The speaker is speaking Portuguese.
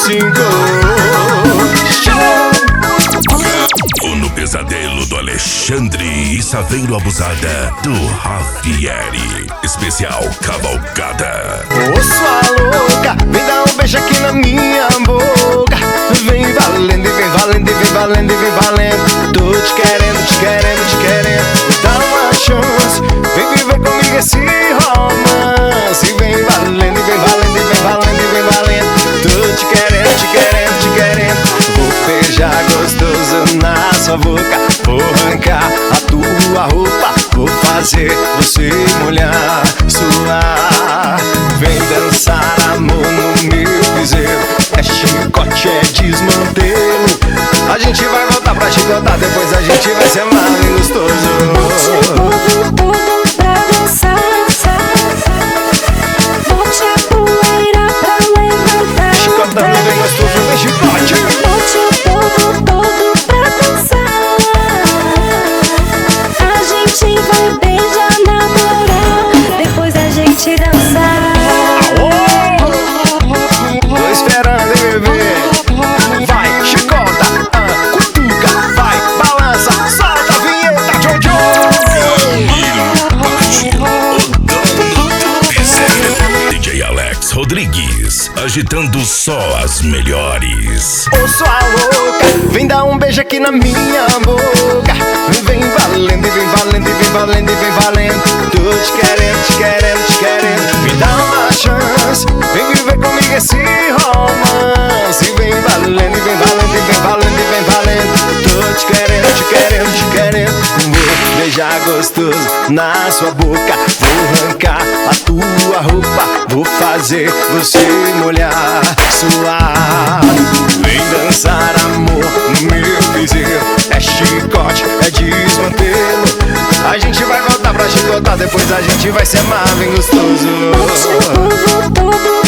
5. No pesadelo do Alexandre e Saveiro Abusada do Javieri. Especial Cavalgada. Ô sua louca, vem dar um beijo aqui na minha boca. Vem valendo, e vem valendo, e vem valendo, e vem valendo. Tô te querendo, te querendo, te querendo. Me dá uma chance, vem viver comigo esse romance. Vem valendo, e vem valendo, e vem valendo, e vem valendo. Tô te querendo, te querendo, te querendo. Vou beijar gostoso na sua boca. Vou arrancar a tua roupa. Vou fazer você molhar, suar. Vem dançar amor no meu piseiro. É chicote, é desmantelo. A gente vai voltar pra chicotar. Depois a gente vai se amar bem gostoso. Bote o povo todo pra dançar. Bote a poeira pra levantar. Chicotando bem gostoso, vem chicote. Bote o povo todo pra dançar. A gente vai beijar, namorar. Depois a gente dançar. Tô esperando, hein, bebê. Vai, chicota, cutuca, vai, balança, solta a vinheta, Jojo. DJ Alex Rodrigues, agitando só as melhores. Ô sua louca, vem dar um beijo aqui na minha boca. Vem valendo, e vem valendo, e vem valendo, e vem valendo. Tô te querendo, te querendo, te querendo. Me dá uma chance, vem viver comigo esse romance. Vem valendo, e vem valendo, e vem valendo, e vem valendo. Tô te querendo, te querendo, te querendo. Vou beijar gostoso na sua boca. Vou arrancar a tua roupa. Vou fazer você molhar, suar. Vem dançar amor no meu piseiro. É chicote, é desmantelo. A gente vai voltar pra chicotar. Depois a gente vai se amar bem gostoso. Bote o povo todo